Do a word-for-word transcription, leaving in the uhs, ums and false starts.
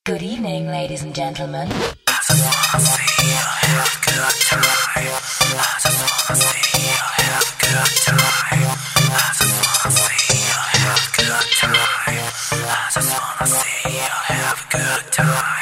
Good evening, ladies and gentlemen. I just wanna see you have a good time. I just wanna see you have a good time. I just wanna see you have a good time. I just wanna see you have a good time.